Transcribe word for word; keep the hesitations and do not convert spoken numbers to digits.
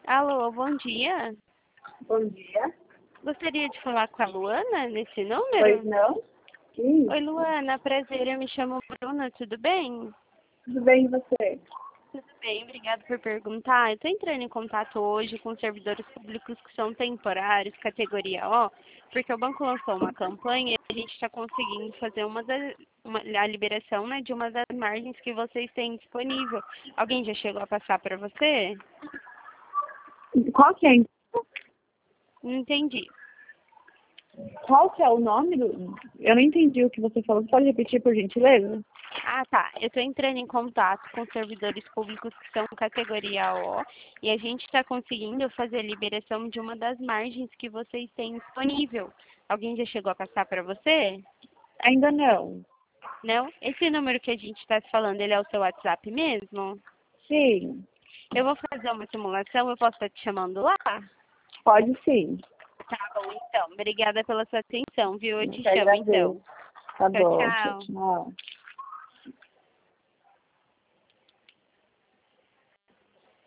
Alô, bom dia. Bom dia. Gostaria de falar com a Luana nesse Pois número? não? Sim. Oi, Luana, prazer, eu me chamo Bruna, tudo bem? Tudo bem e você? Tudo bem, obrigada por perguntar. Eu estou entrando em contato hoje com servidores públicos que são temporários, categoria O, porque o banco lançou uma campanha e a gente está conseguindo fazer uma, da, uma a liberação né, de uma das margens que vocês têm disponível. Alguém já chegou a passar para você? Qual que é, Não entendi. qual que é o nome do... Eu não entendi o que você falou. Pode repetir, por gentileza? Ah, tá. Eu estou entrando em contato com servidores públicos que são categoria O e a gente está conseguindo fazer a liberação de uma das margens que vocês têm disponível. Alguém já chegou a passar para você? Ainda não. Não? Esse número que a gente está falando, ele é o seu WhatsApp mesmo? Sim. Eu vou fazer uma simulação, eu posso estar te chamando lá? Pode sim. Tá bom, então. Obrigada pela sua atenção, viu? Eu Eu te que chamo, então. agradeço. Tá Tchau, bom. Tchau, tchau. tchau.